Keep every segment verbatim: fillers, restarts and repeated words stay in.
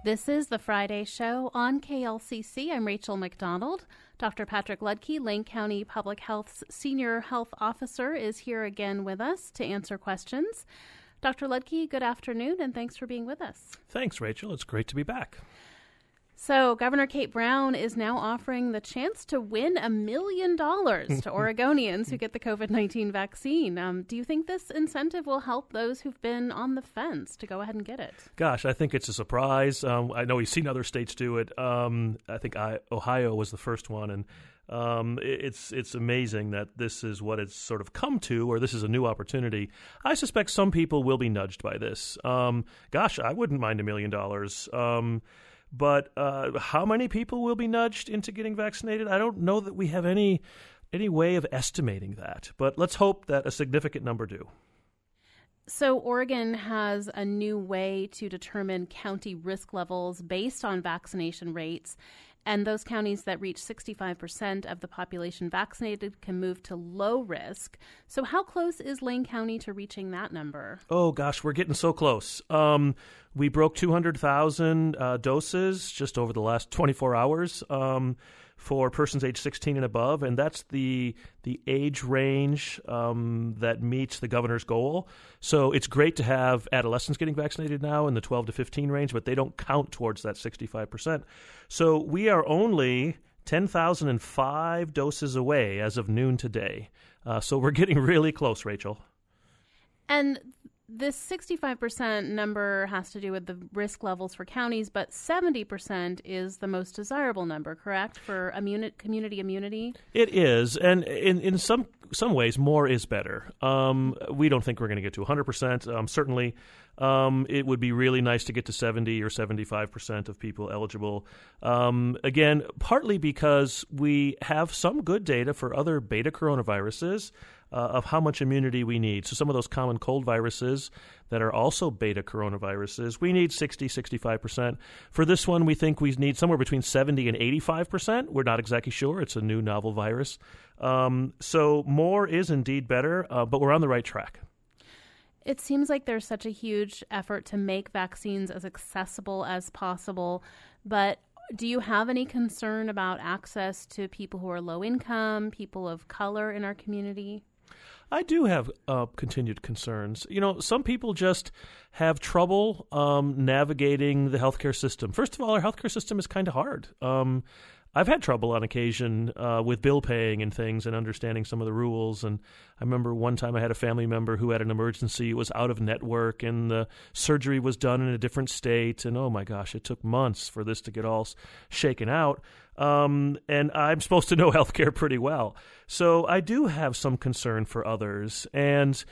This is the Friday Show on K L C C. I'm Rachel McDonald. Doctor Patrick Ludke, Lane County Public Health's Senior Health Officer, is here again with us to answer questions. Doctor Ludke, good afternoon, and thanks for being with us. Thanks, Rachel. It's great to be back. So Governor Kate Brown is now offering the chance to win a million dollars to Oregonians who get the COVID nineteen vaccine. Um, do you think this incentive will help those who've been on the fence to go ahead and get it? Gosh, I think it's a surprise. Um, I know we've seen other states do it. Um, I think I, Ohio was the first one, and um, it's it's amazing that this is what it's sort of come to, or this is a new opportunity. I suspect some people will be nudged by this. Um, gosh, I wouldn't mind a million dollars. Um But uh, how many people will be nudged into getting vaccinated? I don't know that we have any any way of estimating that. But let's hope that a significant number do. So Oregon has a new way to determine county risk levels based on vaccination rates. And those counties that reach sixty-five percent of the population vaccinated can move to low risk. So how close is Lane County to reaching that number? Oh, gosh, we're getting so close. Um, we broke two hundred thousand uh, doses just over the last twenty-four hours um, for persons age sixteen and above. And that's the the age range um, that meets the governor's goal. So it's great to have adolescents getting vaccinated now in the twelve to fifteen range, but they don't count towards that sixty-five percent. So we are only ten thousand five doses away as of noon today. Uh, so we're getting really close, Rachel. And this sixty-five percent number has to do with the risk levels for counties, but seventy percent is the most desirable number, correct, for immuni- community immunity? It is, and in, in some some ways, more is better. Um, we don't think we're going to get to one hundred percent. Um, certainly, um, it would be really nice to get to seventy or seventy-five percent of people eligible. Um, again, partly because we have some good data for other beta coronaviruses Uh, of how much immunity we need. So some of those common cold viruses that are also beta coronaviruses, we need sixty, sixty-five percent. For this one, we think we need somewhere between seventy and eighty-five percent. We're not exactly sure. It's a new novel virus. Um, so more is indeed better, uh, but we're on the right track. It seems like there's such a huge effort to make vaccines as accessible as possible, but do you have any concern about access to people who are low income, people of color in our community? I do have uh, continued concerns. You know, some people just have trouble um, navigating the healthcare system. First of all, our healthcare system is kind of hard. Um, I've had trouble on occasion uh, with bill paying and things and understanding some of the rules. And I remember one time I had a family member who had an emergency. It was out of network and the surgery was done in a different state. And oh my gosh, it took months for this to get all shaken out. Um, and I'm supposed to know healthcare pretty well. So I do have some concern for others. And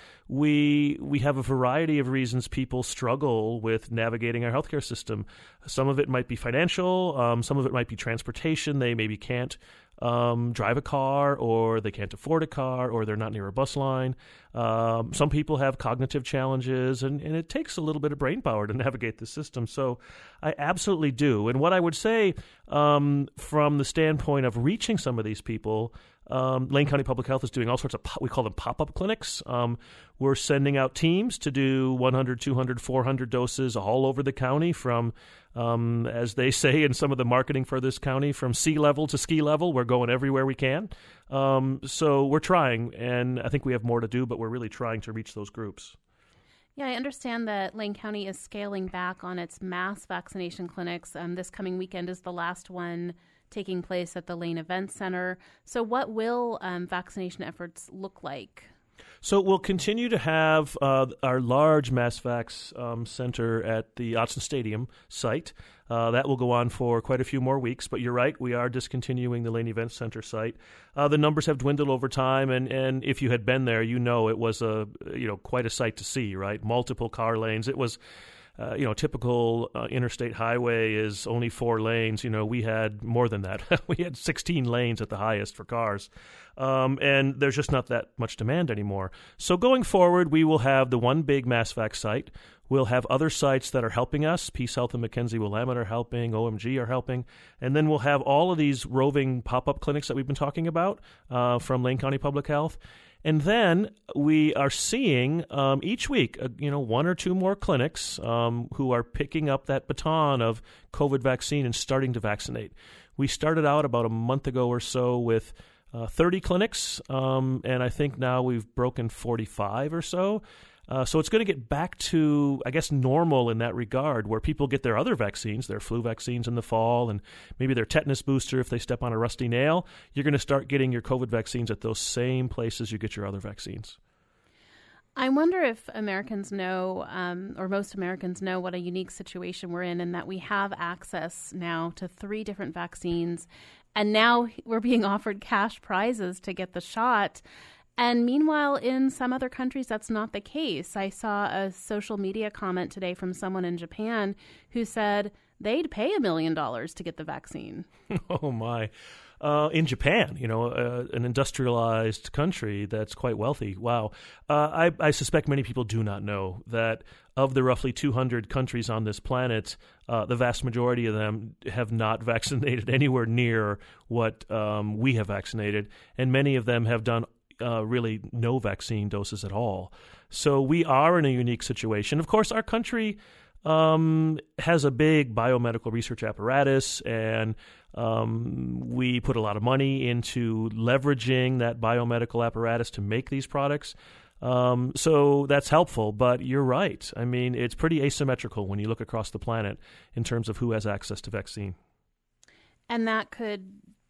we we have a variety of reasons people struggle with navigating our healthcare system. Some of it might be financial. Um, some of it might be transportation. They maybe can't um, drive a car, or they can't afford a car, or they're not near a bus line. Um, some people have cognitive challenges, and, and it takes a little bit of brain power to navigate the system. So I absolutely do. And what I would say um, from the standpoint of reaching some of these people, Um, Lane County Public Health is doing all sorts of, we call them pop-up clinics. Um, we're sending out teams to do one hundred, two hundred, four hundred doses all over the county from, um, as they say in some of the marketing for this county, from sea level to ski level. We're going everywhere we can. Um, so we're trying, and I think we have more to do, but we're really trying to reach those groups. Yeah, I understand that Lane County is scaling back on its mass vaccination clinics. Um, this coming weekend is the last one taking place at the Lane Event Center. So what will um, vaccination efforts look like? So we'll continue to have uh, our large MassVax um, center at the Autzen Stadium site. Uh, that will go on for quite a few more weeks. But you're right, we are discontinuing the Lane Event Center site. Uh, the numbers have dwindled over time, and, and if you had been there, you know it was a you know quite a sight to see. Right, multiple car lanes. It was. Uh, you know, typical uh, interstate highway is only four lanes. You know, we had more than that. We had sixteen lanes at the highest for cars. Um, and there's just not that much demand anymore. So going forward, we will have the one big MassVax site. We'll have other sites that are helping us. Peace Health and McKenzie Willamette are helping. O M G are helping. And then we'll have all of these roving pop-up clinics that we've been talking about uh, from Lane County Public Health. And then we are seeing um, each week, uh, you know, one or two more clinics um, who are picking up that baton of COVID vaccine and starting to vaccinate. We started out about a month ago or so with uh, thirty clinics, um, and I think now we've broken forty-five or so. Uh, so it's going to get back to, I guess, normal in that regard, where people get their other vaccines, their flu vaccines in the fall, and maybe their tetanus booster if they step on a rusty nail. You're going to start getting your COVID vaccines at those same places you get your other vaccines. I wonder if Americans know, um, or most Americans know, what a unique situation we're in, and that we have access now to three different vaccines, and now we're being offered cash prizes to get the shot. And meanwhile, in some other countries, that's not the case. I saw a social media comment today from someone in Japan who said they'd pay a million dollars to get the vaccine. Oh, my. Uh, in Japan, you know, uh, an industrialized country that's quite wealthy. Wow. Uh, I, I suspect many people do not know that of the roughly two hundred countries on this planet, uh, the vast majority of them have not vaccinated anywhere near what um, we have vaccinated. And many of them have done Uh, really no vaccine doses at all. So we are in a unique situation. Of course, our country um, has a big biomedical research apparatus, and um, we put a lot of money into leveraging that biomedical apparatus to make these products. Um, so that's helpful, but you're right. I mean, it's pretty asymmetrical when you look across the planet in terms of who has access to vaccine. And that could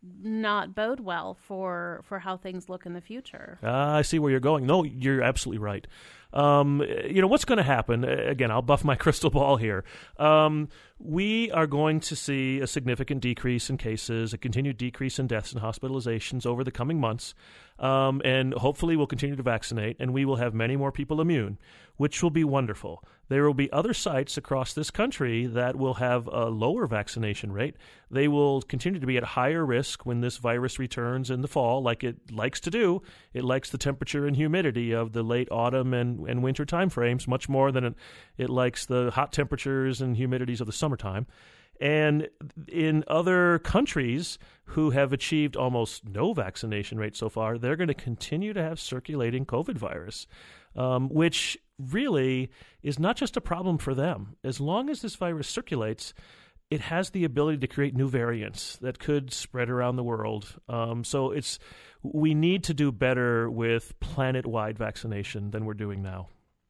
not bode well for, for how things look in the future. Uh, I see where you're going. No, you're absolutely right. Um, you know, what's going to happen? Again, I'll buff my crystal ball here. Um, we are going to see a significant decrease in cases, a continued decrease in deaths and hospitalizations over the coming months. Um, and hopefully we'll continue to vaccinate, and we will have many more people immune, which will be wonderful. There will be other sites across this country that will have a lower vaccination rate. They will continue to be at higher risk when this virus returns in the fall, like it likes to do. It likes the temperature and humidity of the late autumn and, and winter time frames much more than it, it likes the hot temperatures and humidities of the summertime. And in other countries who have achieved almost no vaccination rate so far, they're going to continue to have circulating COVID virus, um, which really is not just a problem for them. As long as this virus circulates, it has the ability to create new variants that could spread around the world. Um, so it's we need to do better with planet-wide vaccination than we're doing now.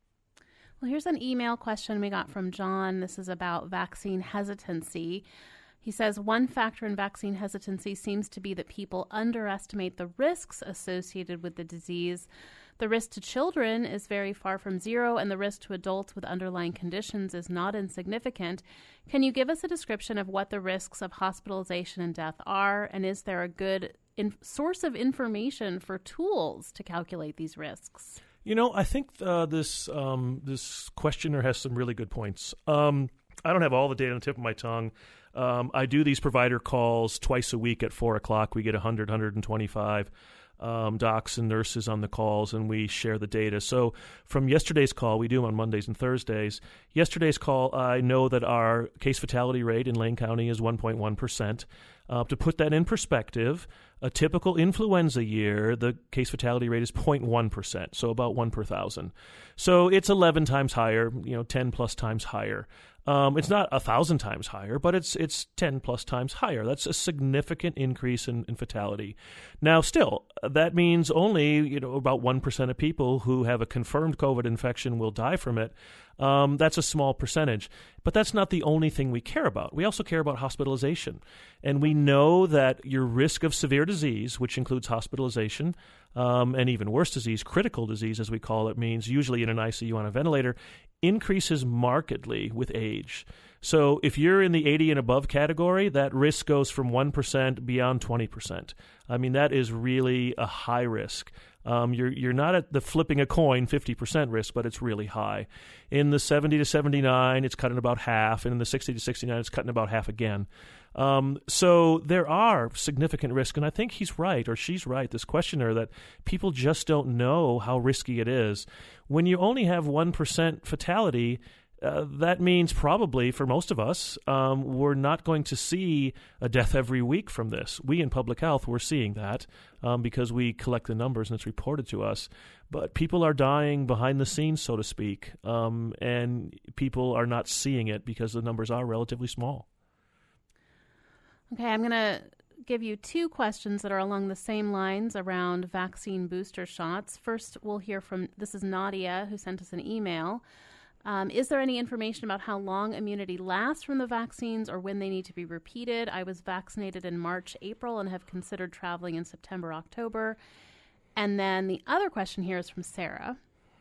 Well, here's an email question we got from John. This is about vaccine hesitancy. He says, one factor in vaccine hesitancy seems to be that people underestimate the risks associated with the disease. The risk to children is very far from zero, and the risk to adults with underlying conditions is not insignificant. Can you give us a description of what the risks of hospitalization and death are, and is there a good in- source of information for tools to calculate these risks? You know, I think uh, this um, this questioner has some really good points. Um, I don't have all the data on the tip of my tongue. Um, I do these provider calls twice a week at four o'clock. We get one hundred, one hundred twenty-five um, docs and nurses on the calls, and we share the data. So from yesterday's call, we do them on Mondays and Thursdays. Yesterday's call, I know that our case fatality rate in Lane County is one point one percent. Uh, to put that in perspective, a typical influenza year, the case fatality rate is zero point one percent, so about one per thousand. So it's eleven times higher, you know, ten plus times higher. Um, it's not a thousand times higher, but it's it's ten plus times higher. That's a significant increase in, in fatality. Now, still, that means only you know about one percent of people who have a confirmed COVID infection will die from it. Um, that's a small percentage, but that's not the only thing we care about. We also care about hospitalization, and we know that your risk of severe disease, which includes hospitalization, um, and even worse disease, critical disease as we call it, means usually in an I C U on a ventilator, increases markedly with age. So if you're in the eighty and above category, that risk goes from one percent beyond twenty percent. I mean, that is really a high risk. Um, you're you're not at the flipping a coin fifty percent risk, but it's really high. In the seventy to seventy-nine, it's cutting about half, and in the sixty to sixty-nine, it's cutting about half again. Um, so there are significant risks, and I think he's right, or she's right, this questioner, that people just don't know how risky it is. When you only have one percent fatality, uh, that means probably for most of us, um, we're not going to see a death every week from this. We in public health, we're seeing that um, because we collect the numbers and it's reported to us. But people are dying behind the scenes, so to speak, um, and people are not seeing it because the numbers are relatively small. Okay, I'm going to give you two questions that are along the same lines around vaccine booster shots. First, we'll hear from, this is Nadia, who sent us an email. Um, is there any information about how long immunity lasts from the vaccines or when they need to be repeated? I was vaccinated in March, April, and have considered traveling in September, October. And then the other question here is from Sarah.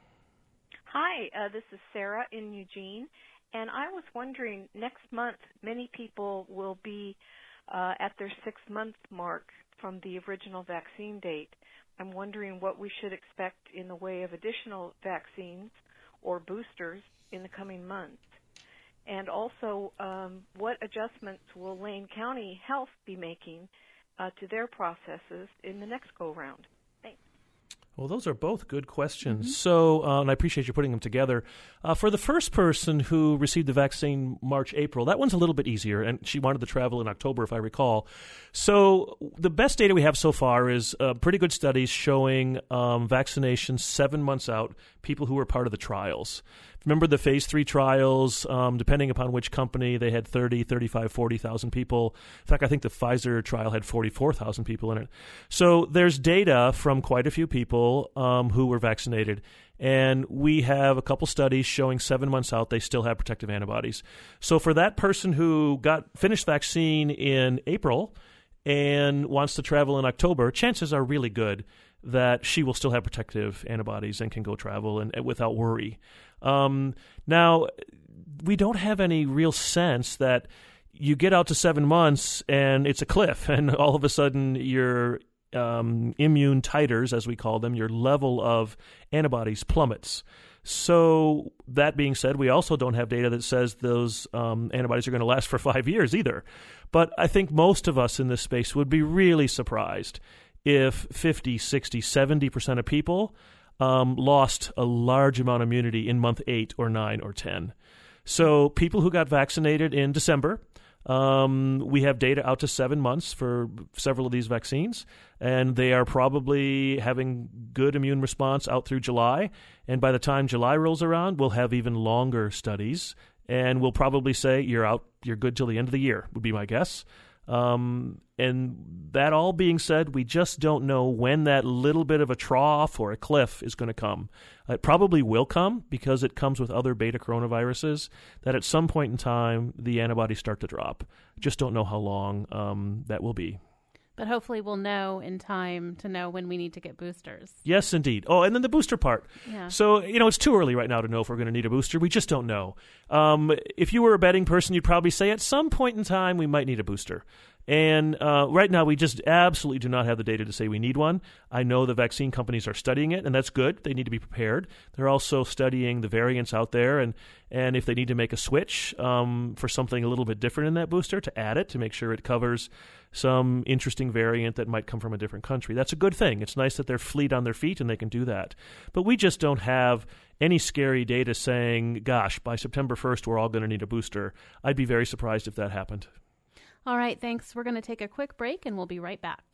Hi, uh, this is Sarah in Eugene, and I was wondering, next month many people will be uh, at their six-month mark from the original vaccine date. I'm wondering what we should expect in the way of additional vaccines or boosters in the coming months. And also, um, what adjustments will Lane County Health be making uh, to their processes in the next go-round? Well, those are both good questions. Mm-hmm. So, uh, and I appreciate you putting them together. Uh, for the first person who received the vaccine March, April, that one's a little bit easier, and she wanted to travel in October, if I recall. So the best data we have so far is uh, pretty good studies showing um, vaccinations seven months out, people who were part of the trials. Remember the phase three trials, um, depending upon which company, they had thirty, thirty-five, forty thousand people. In fact, I think the Pfizer trial had forty-four thousand people in it. So there's data from quite a few people um, who were vaccinated. And we have a couple studies showing seven months out, they still have protective antibodies. So for that person who got finished vaccine in April and wants to travel in October, chances are really good that she will still have protective antibodies and can go travel and, and without worry. Um, now, we don't have any real sense that you get out to seven months and it's a cliff, and all of a sudden your um, immune titers, as we call them, your level of antibodies plummets. So that being said, we also don't have data that says those um, antibodies are going to last for five years either. But I think most of us in this space would be really surprised if fifty, sixty, seventy percent of people um, lost a large amount of immunity in month eight or nine or ten. So people who got vaccinated in December, um, we have data out to seven months for several of these vaccines, and they are probably having good immune response out through July. And by the time July rolls around, we'll have even longer studies, and we'll probably say you're out, you're good till the end of the year, would be my guess. Um, and that all being said, we just don't know when that little bit of a trough or a cliff is going to come. It probably will come because it comes with other beta coronaviruses, that at some point in time, the antibodies start to drop. Just don't know how long um, that will be. But hopefully we'll know in time to know when we need to get boosters. Yes, indeed. Oh, and then the booster part. Yeah. So, you know, it's too early right now to know if we're going to need a booster. We just don't know. Um, if you were a betting person, you'd probably say at some point in time we might need a booster. And uh, right now we just absolutely do not have the data to say we need one. I know the vaccine companies are studying it, and that's good. They need to be prepared. They're also studying the variants out there, and, and if they need to make a switch um, for something a little bit different in that booster, to add it to make sure it covers some interesting variant that might come from a different country. That's a good thing. It's nice that they're fleet on their feet and they can do that. But we just don't have any scary data saying, gosh, by September first, we're all going to need a booster. I'd be very surprised if that happened. All right, thanks. We're going to take a quick break, and we'll be right back.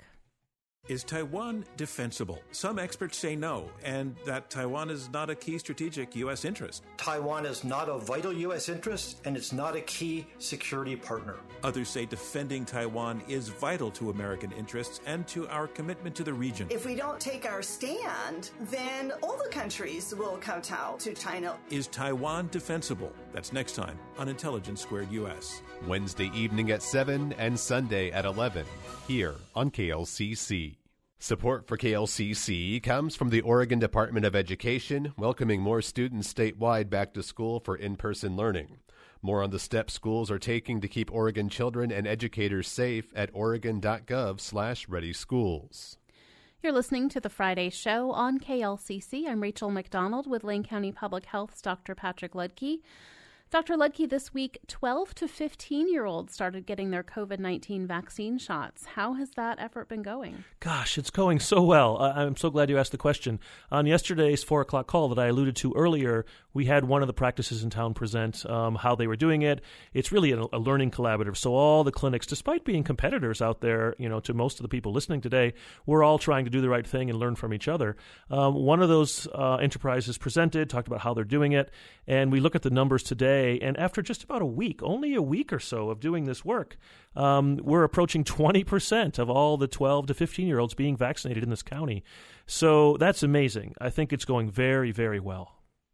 Is Taiwan defensible? Some experts say no, and that Taiwan is not a key strategic U S interest. Taiwan is not a vital U S interest, and it's not a key security partner. Others say defending Taiwan is vital to American interests and to our commitment to the region. If we don't take our stand, then all the countries will kowtow to China. Is Taiwan defensible? That's next time on Intelligence Squared U S. Wednesday evening at seven and Sunday at eleven, here on K L C C. Support for K L C C comes from the Oregon Department of Education, welcoming more students statewide back to school for in-person learning. More on the steps schools are taking to keep Oregon children and educators safe at oregon.gov slash ready schools. You're listening to the Friday Show on K L C C. I'm Rachel McDonald with Lane County Public Health's Doctor Patrick Ludke. Doctor Ludke, this week, twelve to fifteen-year-olds started getting their COVID nineteen vaccine shots. How has that effort been going? Gosh, it's going so well. Uh, I'm so glad you asked the question. On yesterday's four o'clock call that I alluded to earlier, we had one of the practices in town present um, how they were doing it. It's really a, a learning collaborative. So all the clinics, despite being competitors out there, you know, to most of the people listening today, we're all trying to do the right thing and learn from each other. Um, one of those uh, enterprises presented, talked about how they're doing it, and we look at the numbers today. And after just about a week, only a week or so of doing this work, um, we're approaching twenty percent of all the twelve to fifteen-year-olds being vaccinated in this county. So that's amazing. I think it's going very, very well.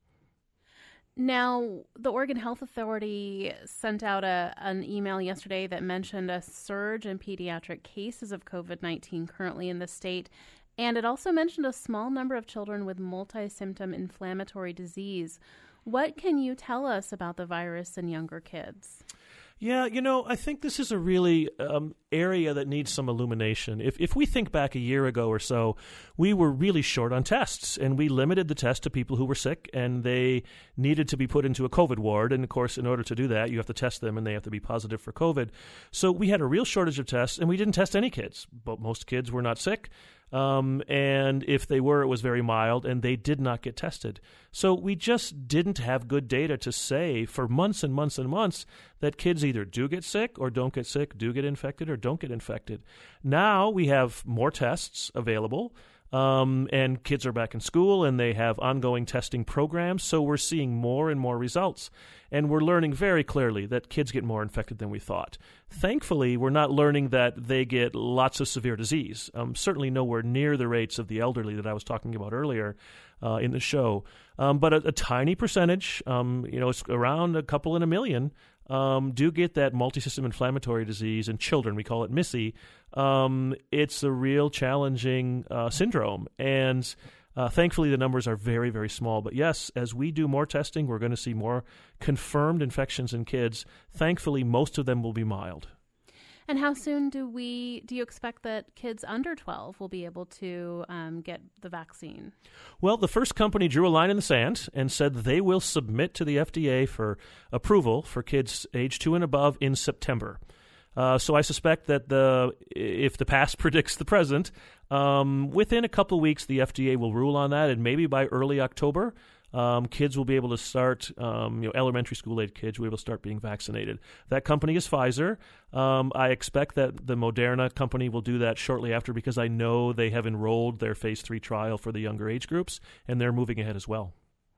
Now, the Oregon Health Authority sent out a, an email yesterday that mentioned a surge in pediatric cases of COVID nineteen currently in the state. And it also mentioned a small number of children with multi-symptom inflammatory disease. What can you tell us about the virus in younger kids? Yeah, you know, I think this is a really um, area that needs some illumination. If if we think back a year ago or so, we were really short on tests, and we limited the test to people who were sick, and they needed to be put into a COVID ward. And, of course, in order to do that, you have to test them, and they have to be positive for COVID. So we had a real shortage of tests, and we didn't test any kids. But most kids were not sick. Um, and if they were, it was very mild, and they did not get tested. So we just didn't have good data to say for months and months and months that kids either do get sick or don't get sick, do get infected or don't get infected. Now we have more tests available. Um, and kids are back in school, and they have ongoing testing programs, so we're seeing more and more results. And we're learning very clearly that kids get more infected than we thought. Thankfully, we're not learning that they get lots of severe disease, um, certainly nowhere near the rates of the elderly that I was talking about earlier uh, in the show. Um, but a, a tiny percentage, um, you know, it's around a couple in a million, Um, do get that multisystem inflammatory disease in children. We call it M I S I. Um, it's a real challenging uh, syndrome, and uh, thankfully the numbers are very, very small. But yes, as we do more testing, we're going to see more confirmed infections in kids. Thankfully, most of them will be mild. And how soon do we do you expect that kids under twelve will be able to um, get the vaccine? Well, the first company drew a line in the sand and said they will submit to the F D A for approval for kids age two and above in September. Uh, so I suspect that the if the past predicts the present, um, within a couple of weeks the F D A will rule on that, and maybe by early October, Um, kids will be able to start, um, you know, elementary school-age kids will be able to start being vaccinated. That company is Pfizer. Um, I expect that the Moderna company will do that shortly after, because I know they have enrolled their phase three trial for the younger age groups, and they're moving ahead as well.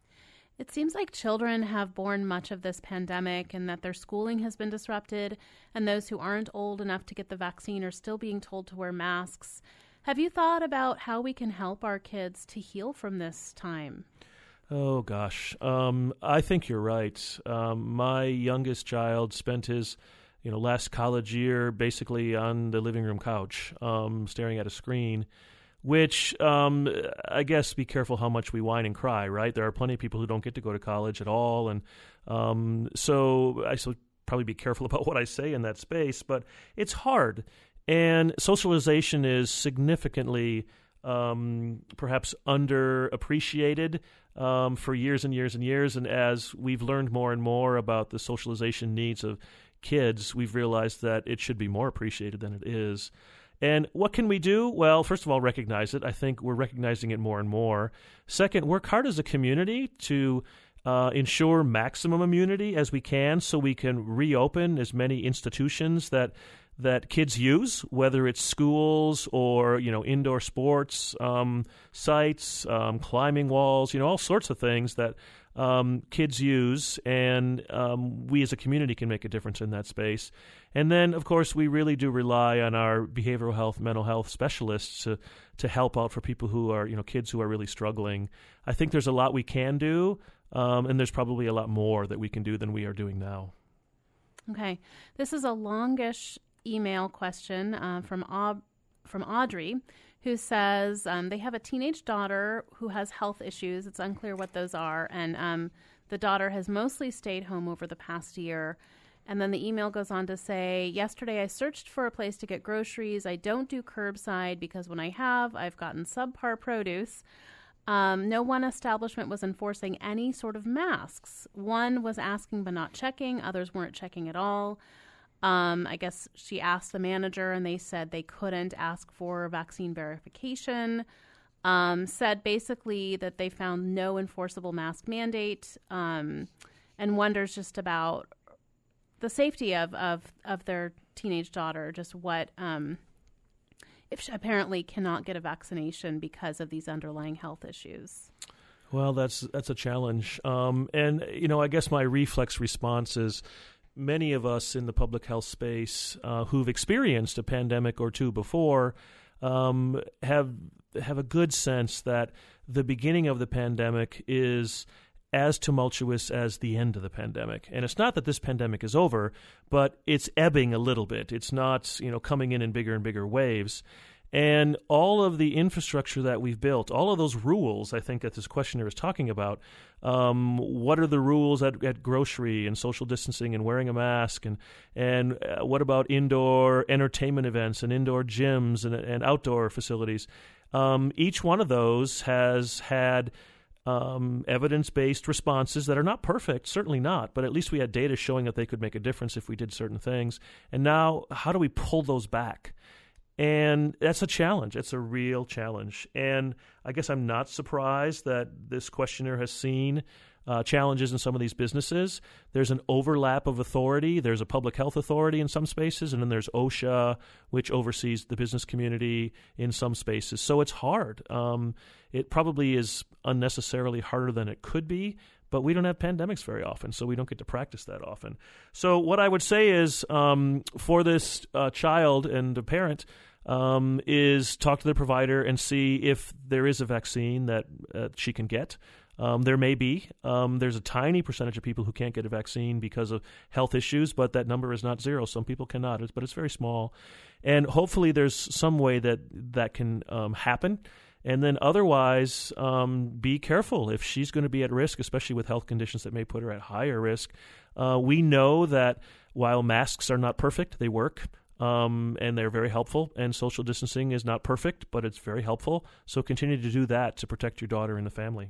It seems like children have borne much of this pandemic, and that their schooling has been disrupted, and those who aren't old enough to get the vaccine are still being told to wear masks. Have you thought about how we can help our kids to heal from this time? Oh, gosh. Um, I think you're right. Um, my youngest child spent his you know, last college year basically on the living room couch, um, staring at a screen, which um, I guess be careful how much we whine and cry, right? There are plenty of people who don't get to go to college at all. And um, so I should probably be careful about what I say in that space, but it's hard. And socialization is significantly um, perhaps underappreciated Um, for years and years and years. And as we've learned more and more about the socialization needs of kids, we've realized that it should be more appreciated than it is. And what can we do? Well, first of all, recognize it. I think we're recognizing it more and more. Second, work hard as a community to uh, ensure maximum immunity as we can, so we can reopen as many institutions that that kids use, whether it's schools or, you know, indoor sports um, sites, um, climbing walls, you know, all sorts of things that um, kids use. And um, we as a community can make a difference in that space. And then, of course, we really do rely on our behavioral health, mental health specialists to, to help out for people who are, you know, kids who are really struggling. I think there's a lot we can do, um, and there's probably a lot more that we can do than we are doing now. Okay. This is a longish email question uh, from Aub- from Audrey, who says um, they have a teenage daughter who has health issues. It's unclear what those are, and um, the daughter has mostly stayed home over the past year. And then the email goes on to say, yesterday I searched for a place to get groceries. I don't do curbside because when I have, I've gotten subpar produce. Um, no one establishment was enforcing any sort of masks. One was asking but not checking. Others weren't checking at all. Um, I guess she asked the manager, and they said they couldn't ask for vaccine verification. Um, said basically that they found no enforceable mask mandate, um, and wonders just about the safety of, of, of their teenage daughter, just what... Um, if she apparently cannot get a vaccination because of these underlying health issues. Well, that's that's a challenge. Um, and, you know, I guess my reflex response is many of us in the public health space uh, who've experienced a pandemic or two before um, have have a good sense that the beginning of the pandemic is as tumultuous as the end of the pandemic. And it's not that this pandemic is over, but it's ebbing a little bit. It's not, you know, coming in in bigger and bigger waves. And all of the infrastructure that we've built, all of those rules, I think that this questioner is talking about, um, what are the rules at, at grocery and social distancing and wearing a mask? And, and uh, what about indoor entertainment events and indoor gyms and, and outdoor facilities? Um, each one of those has had Um, evidence-based responses that are not perfect, certainly not, but at least we had data showing that they could make a difference if we did certain things. And now, how do we pull those back? And that's a challenge. It's a real challenge. And I guess I'm not surprised that this questioner has seen uh, challenges in some of these businesses. There's an overlap of authority. There's a public health authority in some spaces, and then there's OSHA, which oversees the business community in some spaces. So it's hard. Um, it probably is unnecessarily harder than it could be, but we don't have pandemics very often, so we don't get to practice that often. So what I would say is um, for this uh, child and the parent um, is talk to the provider and see if there is a vaccine that uh, she can get. Um, there may be. Um, there's a tiny percentage of people who can't get a vaccine because of health issues, but that number is not zero. Some people cannot, but it's very small. And hopefully there's some way that that can um, happen. And then otherwise, um, be careful if she's going to be at risk, especially with health conditions that may put her at higher risk. Uh, we know that while masks are not perfect, they work. Um, and they're very helpful, and social distancing is not perfect, but it's very helpful. So continue to do that to protect your daughter and the family.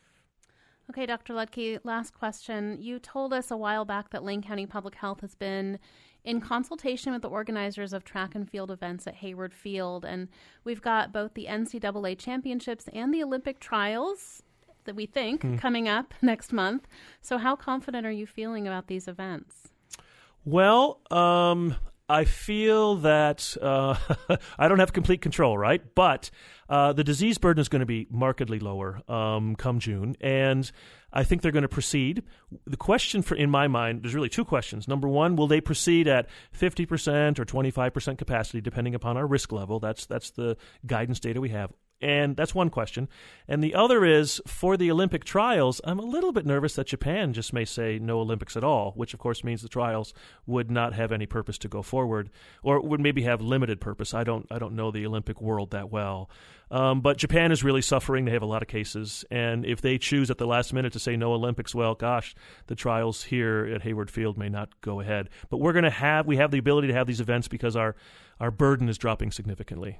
Okay, Doctor Ludtke, last question. You told us a while back that Lane County Public Health has been in consultation with the organizers of track and field events at Hayward Field, and we've got both the N C double A championships and the Olympic trials that we think mm. coming up next month. So how confident are you feeling about these events? Well, um, I feel that uh, I don't have complete control, right? But uh, the disease burden is going to be markedly lower um, come June, and I think they're going to proceed. The question for, in my mind, there's really two questions. Number one, will they proceed at fifty percent or twenty-five percent capacity, depending upon our risk level? That's that's the guidance data we have. And that's one question. And the other is, for the Olympic trials, I'm a little bit nervous that Japan just may say no Olympics at all, which of course means the trials would not have any purpose to go forward, or would maybe have limited purpose. I don't I don't know the Olympic world that well. Um, but Japan is really suffering. They have a lot of cases. And if they choose at the last minute to say no Olympics, well, gosh, the trials here at Hayward Field may not go ahead. But we're going to have, we have the ability to have these events because our, our burden is dropping significantly.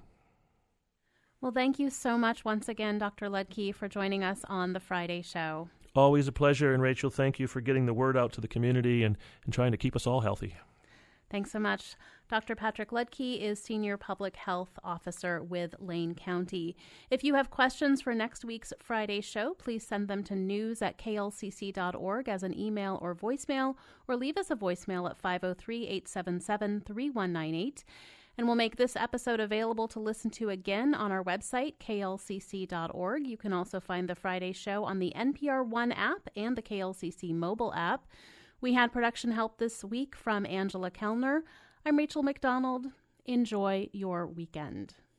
Well, thank you so much once again, Doctor Ludtke, for joining us on the Friday show. Always a pleasure. And Rachel, thank you for getting the word out to the community and, and trying to keep us all healthy. Thanks so much. Doctor Patrick Ludtke is Senior Public Health Officer with Lane County. If you have questions for next week's Friday show, please send them to news at k l c c dot org as an email or voicemail, or leave us a voicemail at five oh three, eight seven seven, three one nine eight. And we'll make this episode available to listen to again on our website, k l c c dot org. You can also find the Friday show on the N P R One app and the K L C C mobile app. We had production help this week from Angela Kellner. I'm Rachel McDonald. Enjoy your weekend.